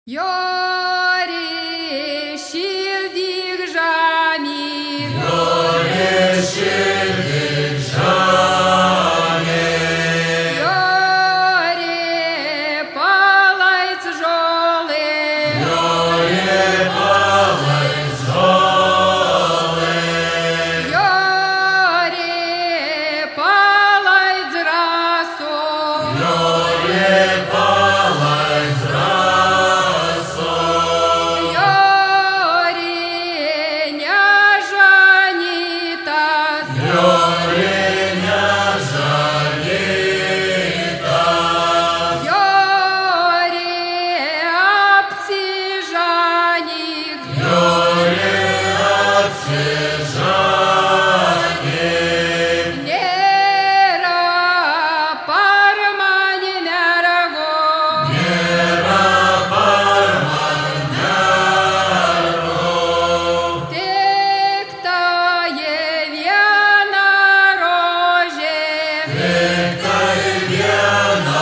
Yore şildik jami, Yore şildik jami, Yore palaic žolė, Yore palaic žolė, Yore palaic raso, Yore palaic raso, Yore nežanytas, Yore nežanytas, Yore apsižanyk, Yore apsižanyk. nėra par mani nerago, Nėra par man nervo, tik toji viena rožė, tik tai viena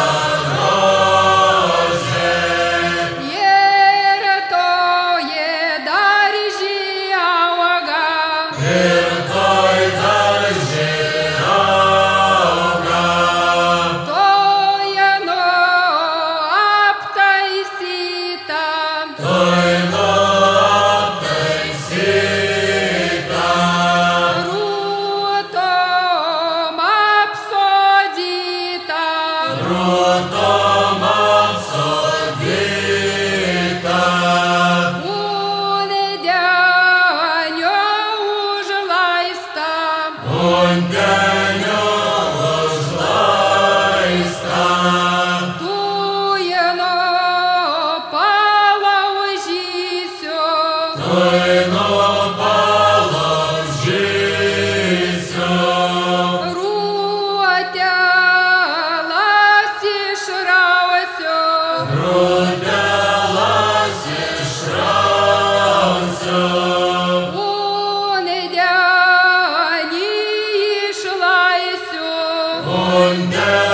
rožė, ir toji daržy auga, ir toj darže auga, toji aptaisyta, toj aptaisyta, rūtom apsodyta, rūtom apsodyta, undenio užlaista, undenio užlaista, tujino palaužysiu, tuino palaužysiu, ruotelas išrausiu, rudelas išrausiu, undenį išlaisiu, undenį